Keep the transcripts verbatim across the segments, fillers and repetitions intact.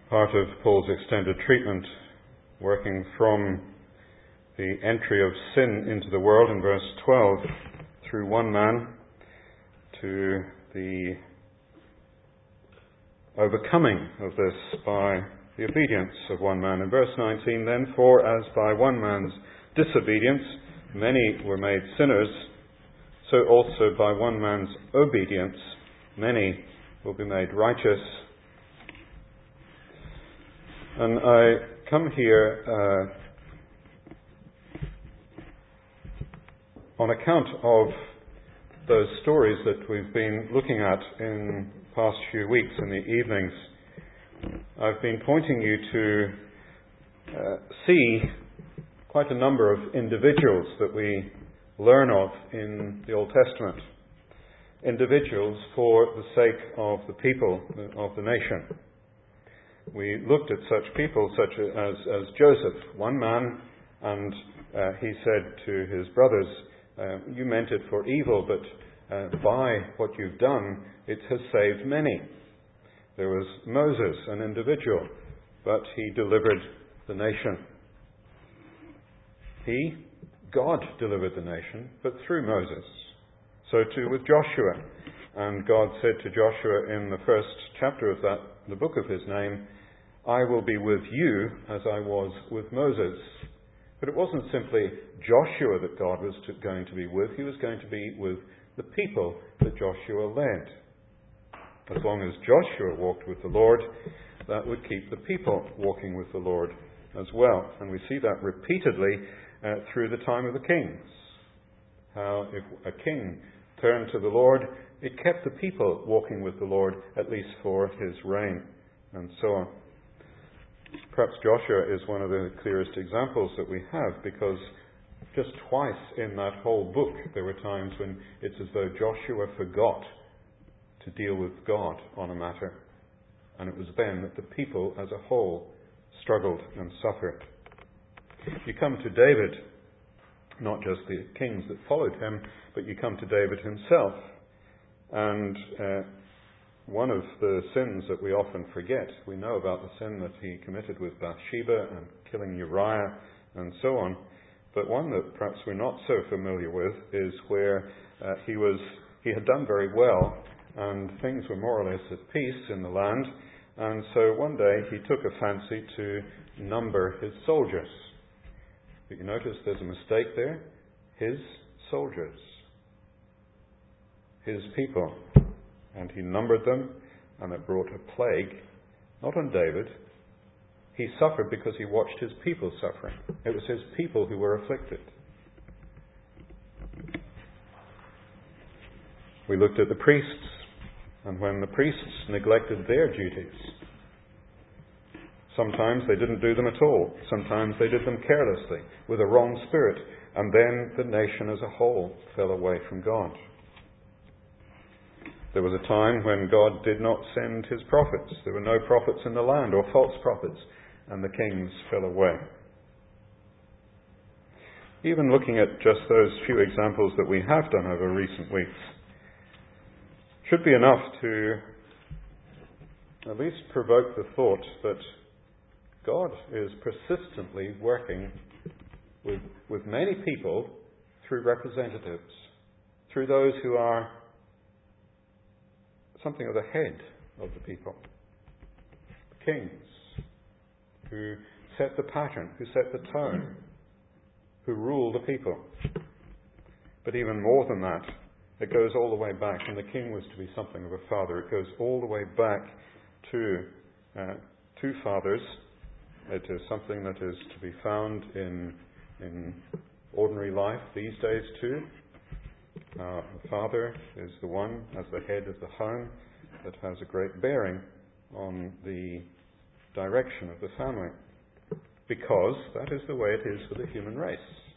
part of Paul's extended treatment, working from the entry of sin into the world in verse twelve through one man to the overcoming of this by the obedience of one man. In verse nineteen then, for as by one man's disobedience many were made sinners, so also by one man's obedience many will be made righteous. And I come here uh, on account of those stories that we've been looking at in the past few weeks in the evenings. I've been pointing you to uh, see quite a number of individuals that we learn of in the Old Testament. Individuals for the sake of the people of the nation. We looked at such people such as, as Joseph, one man, and uh, he said to his brothers, uh, you meant it for evil, but uh, by what you've done, it has saved many. There was Moses, an individual, but he delivered the nation. He, God delivered the nation, but through Moses. So too with Joshua. And God said to Joshua in the first chapter of that, the book of his name, I will be with you as I was with Moses. But it wasn't simply Joshua that God was to, going to be with. He was going to be with the people that Joshua led. As long as Joshua walked with the Lord, that would keep the people walking with the Lord as well. And we see that repeatedly uh, through the time of the kings. How if a king turned to the Lord, it kept the people walking with the Lord, at least for his reign, and so on. Perhaps Joshua is one of the clearest examples that we have, because just twice in that whole book there were times when it's as though Joshua forgot to deal with God on a matter. And it was then that the people as a whole struggled and suffered. You come to David, not just the kings that followed him, but you come to David himself. And uh, one of the sins that we often forget, we know about the sin that he committed with Bathsheba and killing Uriah and so on. But one that perhaps we're not so familiar with is where uh, he was he had done very well and things were more or less at peace in the land. And so one day he took a fancy to number his soldiers. But you notice there's a mistake there. His soldiers. His people. And he numbered them, and it brought a plague, not on David. He suffered because he watched his people suffering. It was his people who were afflicted. We looked at the priests, and when the priests neglected their duties, sometimes they didn't do them at all. Sometimes they did them carelessly, with a wrong spirit, and then the nation as a whole fell away from God. There was a time when God did not send his prophets. There were no prophets in the land, or false prophets, and the kings fell away. Even looking at just those few examples that we have done over recent weeks should be enough to at least provoke the thought that God is persistently working with, with many people through representatives, through those who are something of the head of the people. Kings who set the pattern, who set the tone, who rule the people. But even more than that, it goes all the way back, and the king was to be something of a father. It goes all the way back to uh, two fathers. It is something that is to be found in, in ordinary life these days too. Uh, the father is the one as the head of the home that has a great bearing on the direction of the family, because that is the way it is for the human race.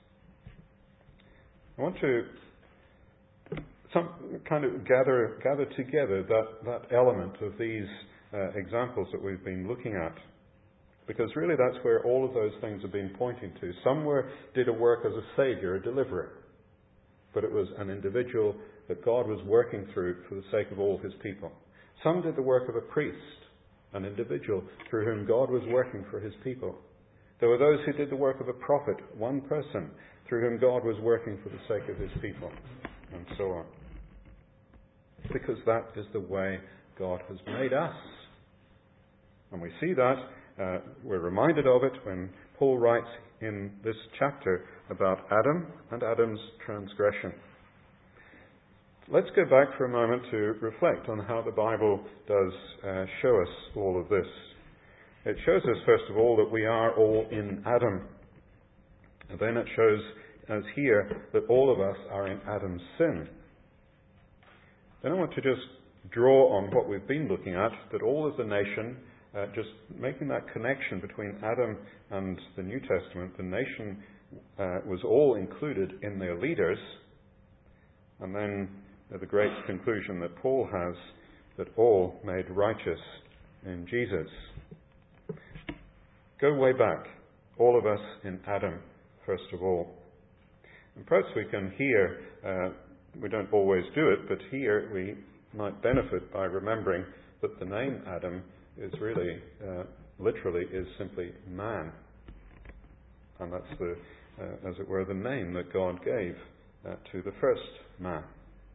I want to some kind of gather gather together that, that element of these uh, examples that we've been looking at, because really that's where all of those things have been pointing to. Some were did a work as a saviour, a deliverer. But it was an individual that God was working through for the sake of all his people. Some did the work of a priest, an individual through whom God was working for his people. There were those who did the work of a prophet, one person, through whom God was working for the sake of his people, and so on. Because that is the way God has made us. And we see that, uh, we're reminded of it when Paul writes in this chapter about Adam and Adam's transgression. Let's go back for a moment to reflect on how the Bible does uh, show us all of this. It shows us, first of all, that we are all in Adam. And then it shows us here that all of us are in Adam's sin. Then I want to just draw on what we've been looking at, that all as a nation, uh, just making that connection between Adam and the New Testament, the nation uh, was all included in their leaders. And then uh, the great conclusion that Paul has, that all made righteous in Jesus. Go way back, all of us in Adam, first of all. And perhaps we can hear, uh, we don't always do it, but here we might benefit by remembering that the name Adam is really, uh, literally, is simply man. And that's the, uh, as it were, the name that God gave uh, to the first man.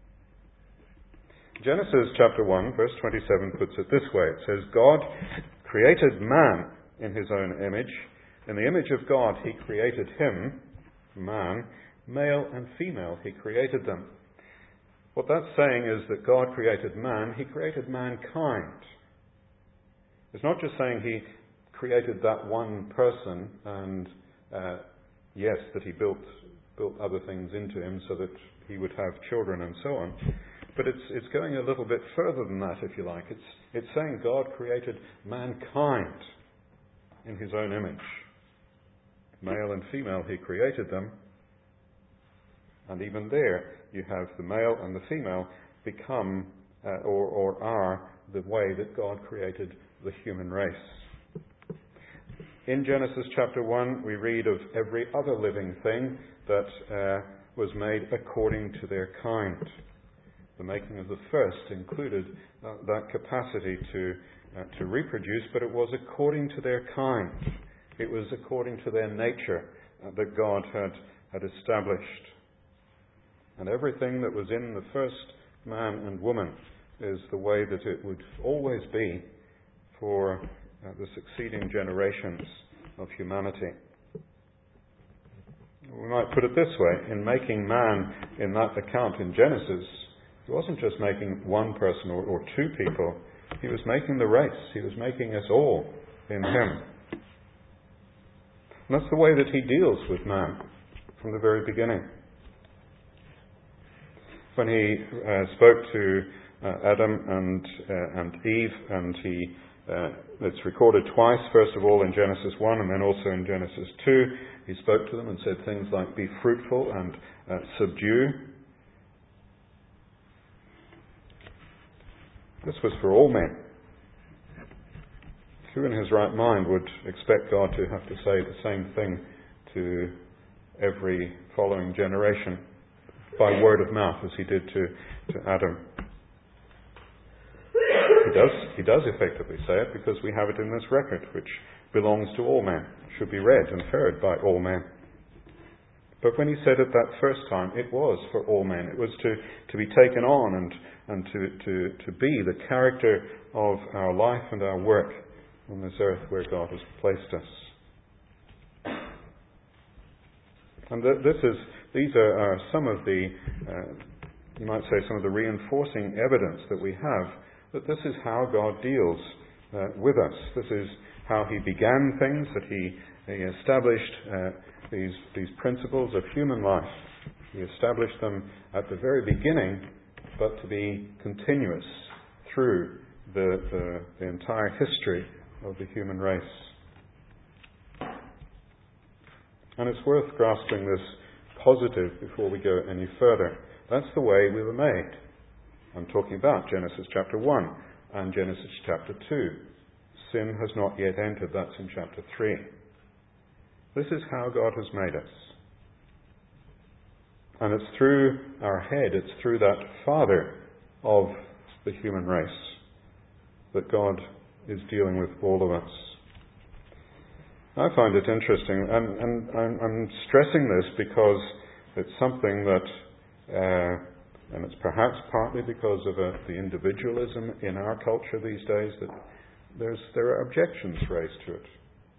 Genesis chapter one, verse twenty-seven puts it this way. It says, God created man in his own image. In the image of God he created him, man, male and female he created them. What that's saying is that God created man, he created mankind. It's not just saying he created that one person and, uh, yes, that he built built other things into him so that he would have children and so on. But it's it's going a little bit further than that, if you like. It's it's saying God created mankind in his own image. Male and female he created them. And even there, you have the male and the female become uh, or, or are the way that God created the human race. In Genesis chapter one, we read of every other living thing that uh, was made according to their kind. The making of the first included uh, that capacity to uh, to reproduce, but it was according to their kind. It was according to their nature uh, that God had, had established. And everything that was in the first man and woman is the way that it would always be for uh, the succeeding generations of humanity. We might put it this way. In making man in that account in Genesis, he wasn't just making one person or, or two people. He was making the race. He was making us all in him. And that's the way that he deals with man from the very beginning. When he uh, spoke to uh, Adam and uh, and Eve, and he uh, it's recorded twice, first of all in Genesis one and then also in Genesis two, he spoke to them and said things like, be fruitful and uh, subdue. This was for all men. Who in his right mind would expect God to have to say the same thing to every following generation by word of mouth as he did to, to Adam? He does, he does effectively say it because we have it in this record, which belongs to all men, should be read and heard by all men. But when he said it that first time, it was for all men. It was to, to be taken on and, and to, to, to be the character of our life and our work on this earth where God has placed us. And th- this is, these are, are some of the, uh, you might say, some of the reinforcing evidence that we have that this is how God deals uh, with us. This is how he began things, that he, he established uh, these, these principles of human life. He established them at the very beginning, but to be continuous through the, the, the entire history of the human race. And it's worth grasping this positive before we go any further. That's the way we were made. I'm talking about Genesis chapter one and Genesis chapter two. Sin has not yet entered. That's in chapter three. This is how God has made us. And it's through our head, it's through that Father of the human race that God is dealing with all of us. I find it interesting, and, and I'm, I'm stressing this because it's something that, uh, and it's perhaps partly because of uh, the individualism in our culture these days, that there's, there are objections raised to it.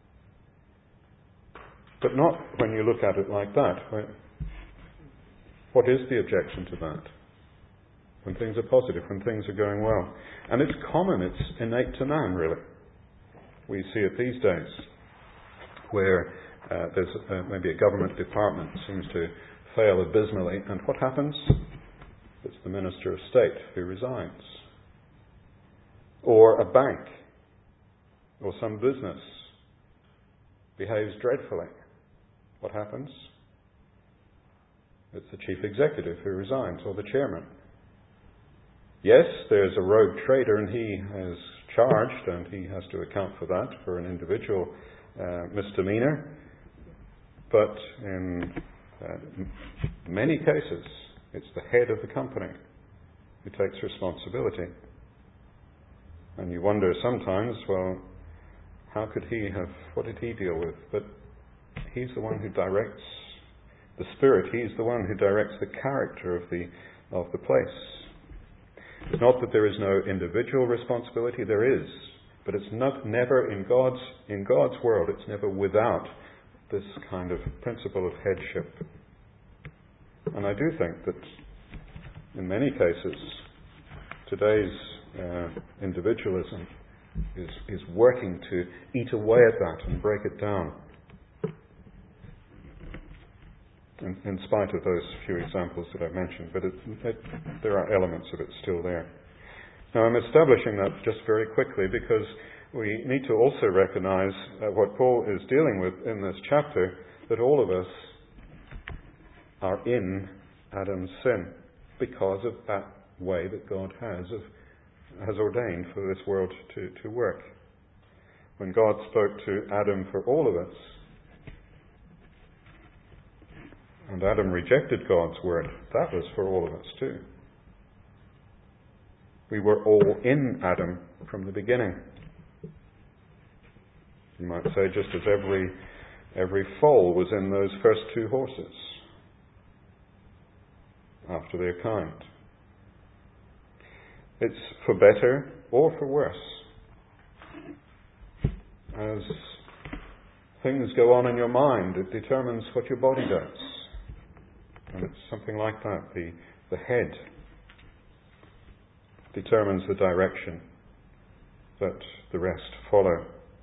But not when you look at it like that. What is the objection to that? When things are positive, when things are going well. And it's common, it's innate to man, really. We see it these days, where uh, there's uh, maybe a government department seems to fail abysmally, and what happens? It's the Minister of State who resigns. Or a bank, or some business behaves dreadfully. What happens? It's the chief executive who resigns, or the chairman. Yes, there's a rogue trader, and he is charged, and he has to account for that, for an individual uh, misdemeanor. But in uh, many cases, it's the head of the company who takes responsibility. And you wonder sometimes, well, how could he have, what did he deal with? But he's the one who directs the spirit. He's the one who directs the character of the of the place. It's not that there is no individual responsibility, there is, but it's not never in God's in God's world. It's never without this kind of principle of headship. And I do think that in many cases, today's uh, individualism is is working to eat away at that and break it down. In, in spite of those few examples that I've mentioned, but it, it, there are elements of it still there. Now, I'm establishing that just very quickly because we need to also recognize uh, what Paul is dealing with in this chapter, that all of us are in Adam's sin because of that way that God has of, has ordained for this world to, to work. When God spoke to Adam for all of us, and Adam rejected God's word, that was for all of us too. We were all in Adam from the beginning. You might say just as every every foal was in those first two horses after their kind. It's for better or for worse. As things go on in your mind, it determines what your body does. And it's something like that. The, the head determines the direction that the rest follow.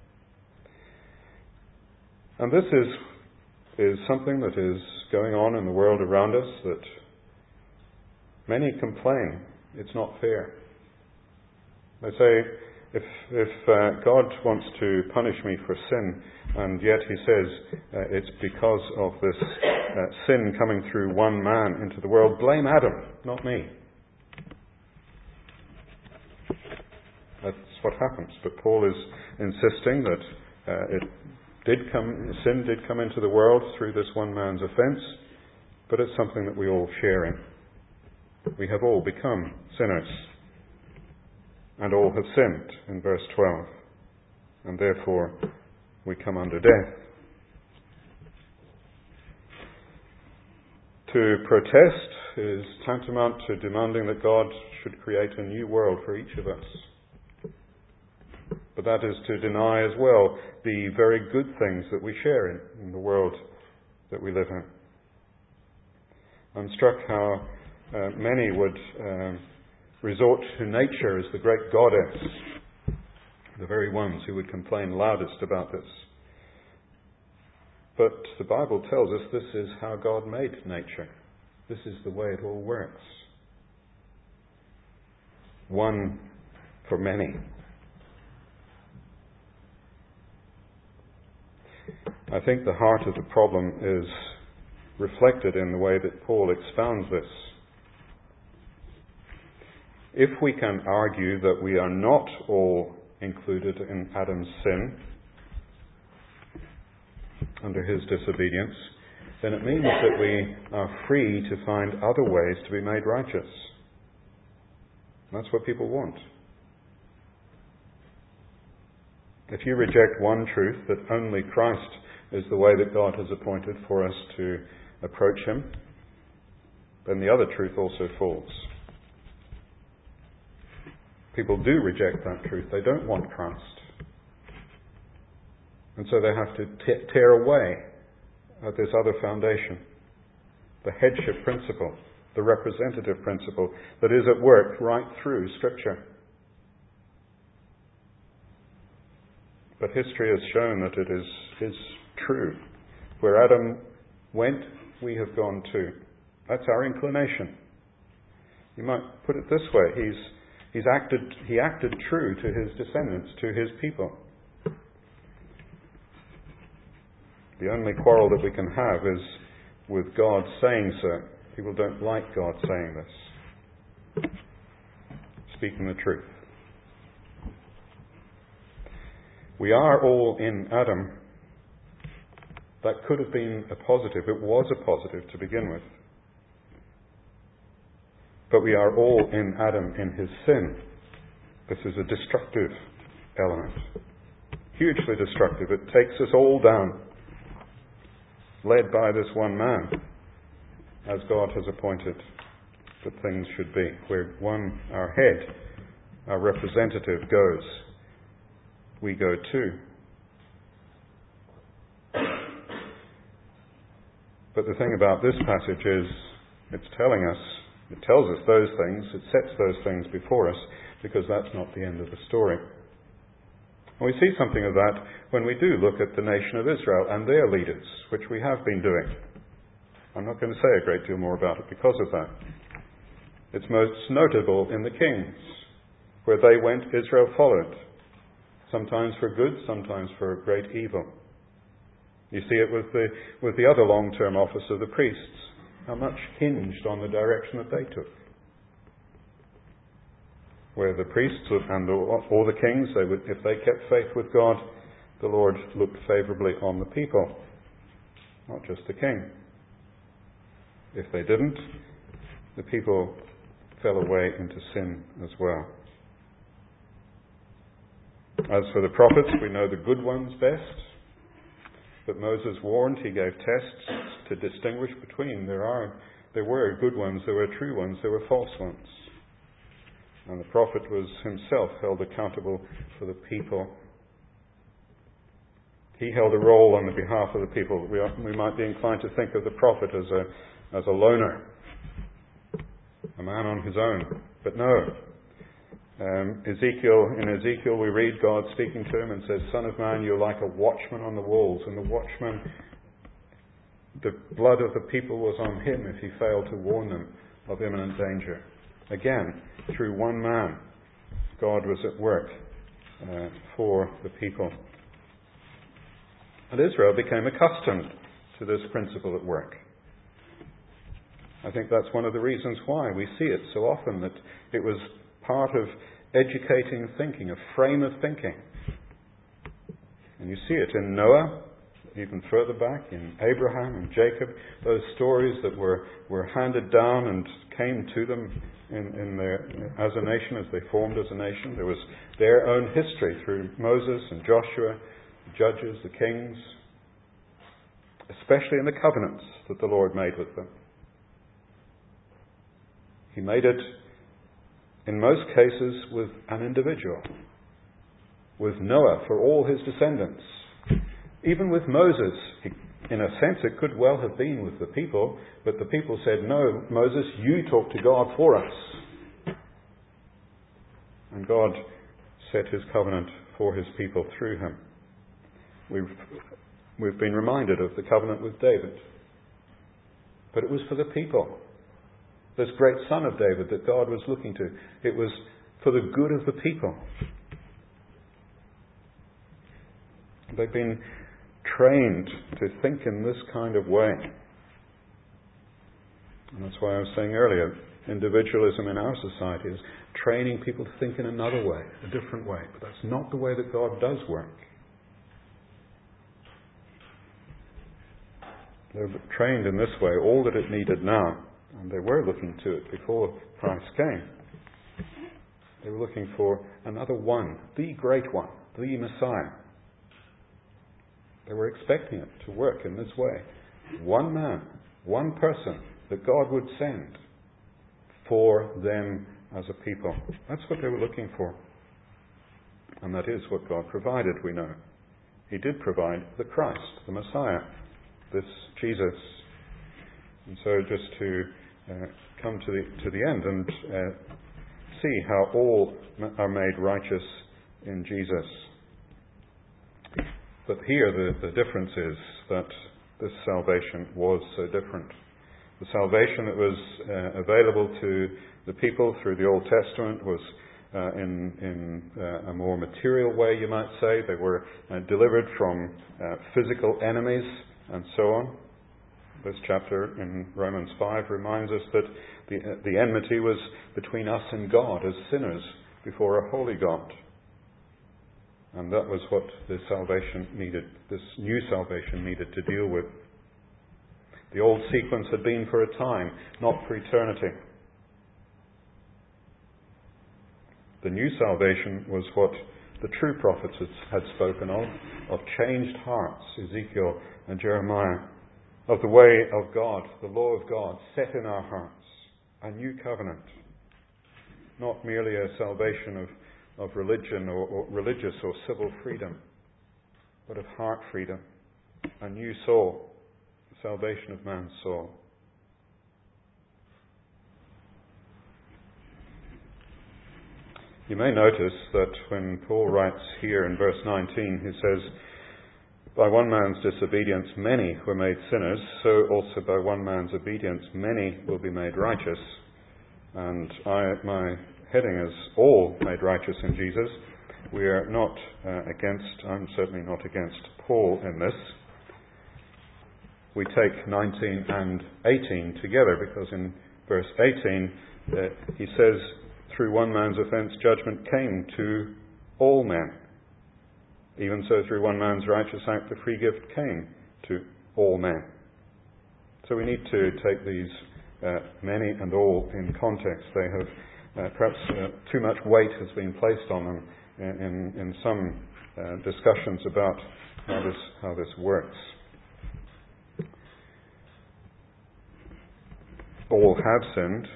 And this is, is something that is going on in the world around us, that many complain it's not fair. They say, if, if uh, God wants to punish me for sin, and yet he says uh, it's because of this uh, sin coming through one man into the world, blame Adam, not me. That's what happens. But Paul is insisting that uh, it did come, sin did come into the world through this one man's offence, but it's something that we all share in. We have all become sinners, and all have sinned, in verse twelve, and therefore we come under death. To protest is tantamount to demanding that God should create a new world for each of us. But that is to deny as well the very good things that we share in, in the world that we live in. I'm struck how uh, many would um, resort to nature as the great goddess, the very ones who would complain loudest about this. But the Bible tells us this is how God made nature. This is the way it all works. One for many. I think the heart of the problem is reflected in the way that Paul expounds this. If we can argue that we are not all included in Adam's sin under his disobedience, then it means that we are free to find other ways to be made righteous. That's what people want. If you reject one truth, that only Christ is the way that God has appointed for us to approach Him, then the other truth also falls. People do reject that truth. They don't want Christ. And so they have to t- tear away at this other foundation, the headship principle, the representative principle that is at work right through Scripture. But history has shown that it is, is true. Where Adam went, we have gone too. That's our inclination. You might put it this way, he's, he's acted, he acted true to his descendants, to his people. The only quarrel that we can have is with God saying so. People don't like God saying this. Speaking the truth. We are all in Adam. That could have been a positive. It was a positive to begin with. But we are all in Adam in his sin. This is a destructive element. Hugely destructive. It takes us all down. Led by this one man, as God has appointed that things should be. Where one, our head, our representative goes, we go too. But the thing about this passage is, it's telling us, it tells us those things, it sets those things before us, because that's not the end of the story. And we see something of that when we do look at the nation of Israel and their leaders, which we have been doing. I'm not going to say a great deal more about it because of that. It's most notable in the kings. Where they went, Israel followed. Sometimes for good, sometimes for great evil. You see it with the, with the other long-term office of the priests. How much hinged on the direction that they took. Where the priests and all the kings, they would, if they kept faith with God, the Lord looked favourably on the people, not just the king. If they didn't, the people fell away into sin as well. As for the prophets, we know the good ones best, but Moses warned, he gave tests to distinguish between. There are, there were good ones, there were true ones, there were false ones. And the prophet was himself held accountable for the people. He held a role on the behalf of the people. We, are, we might be inclined to think of the prophet as a, as a loner, a man on his own. But no. Um, Ezekiel, in Ezekiel we read God speaking to him and says, "Son of man, you're like a watchman on the walls." And the watchman, the blood of the people was on him if he failed to warn them of imminent danger. Again, through one man, God was at work uh, for the people. And Israel became accustomed to this principle at work. I think that's one of the reasons why we see it so often, that it was part of educating thinking, a frame of thinking. And you see it in Noah, even further back, in Abraham and Jacob, those stories that were, were handed down and came to them in, in their, as a nation, as they formed as a nation. There was their own history through Moses and Joshua, the judges, the kings, especially in the covenants that the Lord made with them. He made it, in most cases, with an individual, with Noah for all his descendants. Even with Moses, he, in a sense it could well have been with the people, but the people said, "No, Moses, you talk to God for us." And God set his covenant for his people through him. We've, we've been reminded of the covenant with David. But it was for the people. This great son of David that God was looking to. It was for the good of the people. They've been trained to think in this kind of way. And that's why I was saying earlier, individualism in our society is training people to think in another way, a different way. But that's not the way that God does work. They're trained in this way, all that it needed now. And they were looking to it before Christ came. They were looking for another one, the great one, the Messiah. They were expecting it to work in this way. One man, one person that God would send for them as a people. That's what they were looking for. And that is what God provided, we know. He did provide the Christ, the Messiah, this Jesus. And so just to uh, come to the to the end and uh, see how all are made righteous in Jesus. But here the, the difference is that this salvation was so different. The salvation that was uh, available to the people through the Old Testament was uh, in, in uh, a more material way, you might say. They were uh, delivered from uh, physical enemies and so on. This chapter in Romans five reminds us that the, uh, the enmity was between us and God as sinners before a holy God. And that was what this salvation needed, this new salvation needed to deal with. The old sequence had been for a time, not for eternity. The new salvation was what the true prophets had spoken of, of changed hearts, Ezekiel and Jeremiah, of the way of God, the law of God set in our hearts, a new covenant, not merely a salvation of of religion or, or religious or civil freedom, but of heart freedom, a new soul, the salvation of man's soul. You may notice that when Paul writes here in verse nineteen, he says, by one man's disobedience many were made sinners, so also by one man's obedience many will be made righteous. And I, my heading is all made righteous in Jesus. We are not uh, against, I'm certainly not against Paul in this. We take nineteen and eighteen together because in verse eighteen uh, he says, through one man's offence judgment came to all men. Even so through one man's righteous act the free gift came to all men. So we need to take these uh, many and all in context. They have Uh, perhaps uh, too much weight has been placed on them in, in, in some uh, discussions about how this, how this works. All have sinned.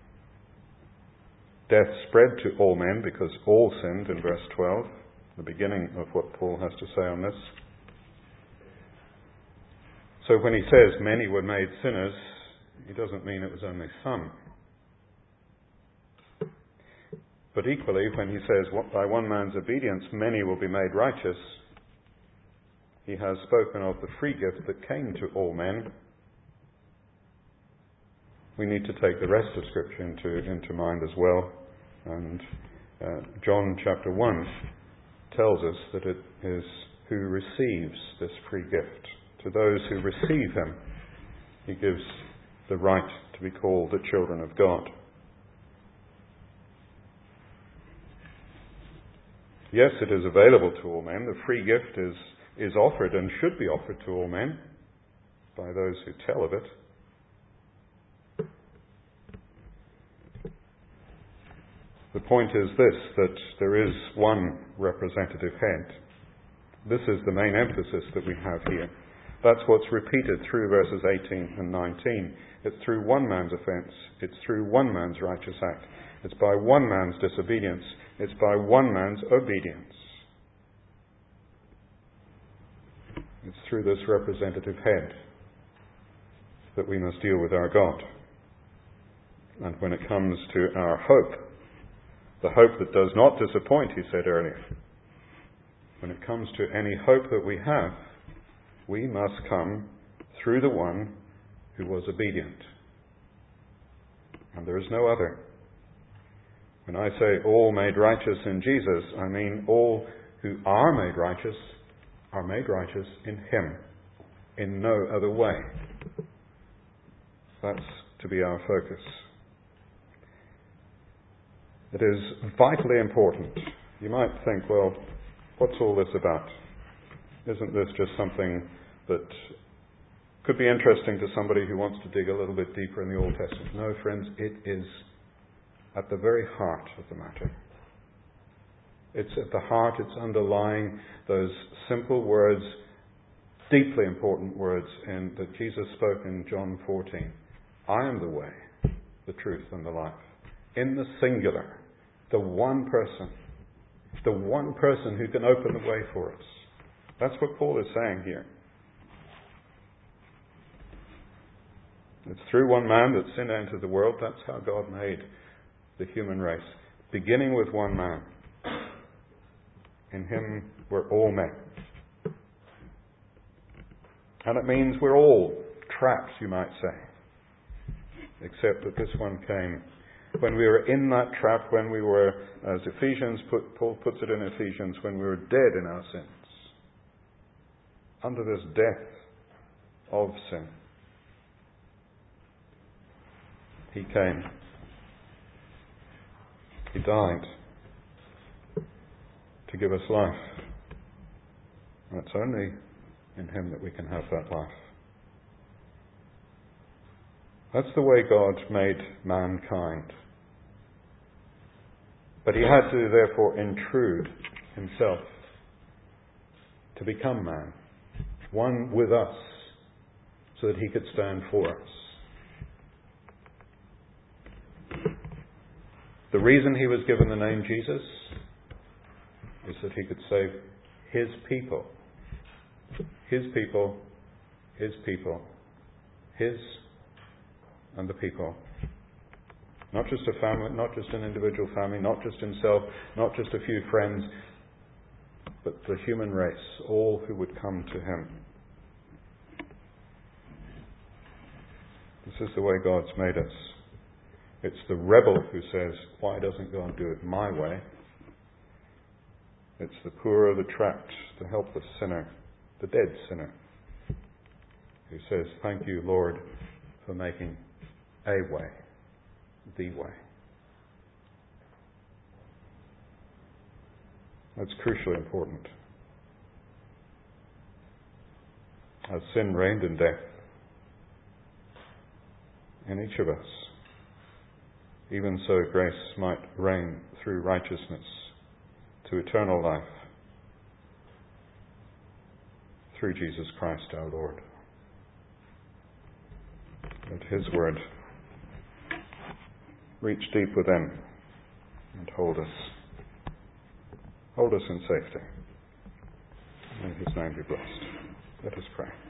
Death spread to all men because all sinned in verse twelve, the beginning of what Paul has to say on this. So when he says many were made sinners, he doesn't mean it was only some. But equally, when he says, by one man's obedience many will be made righteous, he has spoken of the free gift that came to all men. We need to take the rest of Scripture into, into mind as well. And uh, John chapter one tells us that it is who receives this free gift. To those who receive him, he gives the right to be called the children of God. Yes, it is available to all men. The free gift is, is offered and should be offered to all men by those who tell of it. The point is this, that there is one representative head. This is the main emphasis that we have here. That's what's repeated through verses eighteen and nineteen. It's through one man's offence. It's through one man's righteous act. It's by one man's disobedience. It's by one man's obedience. It's through this representative head that we must deal with our God. And when it comes to our hope, the hope that does not disappoint, he said earlier, when it comes to any hope that we have, we must come through the one who was obedient. And there is no other. When I say all made righteous in Jesus, I mean all who are made righteous are made righteous in him, in no other way. That's to be our focus. It is vitally important. You might think, well, what's all this about? Isn't this just something that could be interesting to somebody who wants to dig a little bit deeper in the Old Testament? No, friends, it is at the very heart of the matter. It's at the heart, it's underlying those simple words, deeply important words in, that Jesus spoke in John fourteen. I am the way, the truth, and the life. In the singular, the one person, the one person who can open the way for us. That's what Paul is saying here. It's through one man that sin entered the world. That's how God made the human race. Beginning with one man. In him we're all men. And it means we're all trapped, you might say. Except that this one came when we were in that trap, when we were, as Ephesians put, Paul puts it in Ephesians, when we were dead in our sins. Under this death of sin. He came. He died to give us life. And it's only in him that we can have that life. That's the way God made mankind. But he had to therefore intrude himself to become man, one with us, so that he could stand for us. The reason he was given the name Jesus is that he could save his people. His people, his people, his and the people. Not just a family, not just an individual family, not just himself, not just a few friends, but the human race, all who would come to him. This is the way God's made us. It's the rebel who says, why doesn't God do it my way? It's the poor, the trapped, the helpless sinner, the dead sinner, who says, thank you, Lord, for making a way, the way. That's crucially important. As sin reigned in death in each of us, even so grace might reign through righteousness to eternal life through Jesus Christ our Lord. Let his word reach deep within and hold us. Hold us in safety. May his name be blessed. Let us pray.